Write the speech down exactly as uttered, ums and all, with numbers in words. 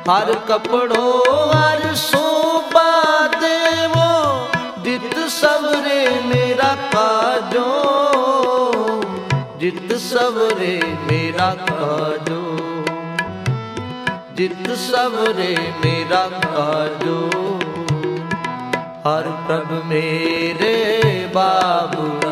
हर कपड़ो हर शोभा देवो, जित सबरे मेरा काजो, जित सबरे मेरा काजो, जित सबरे मेरा काजो। हर प्रभ मेरे बाबू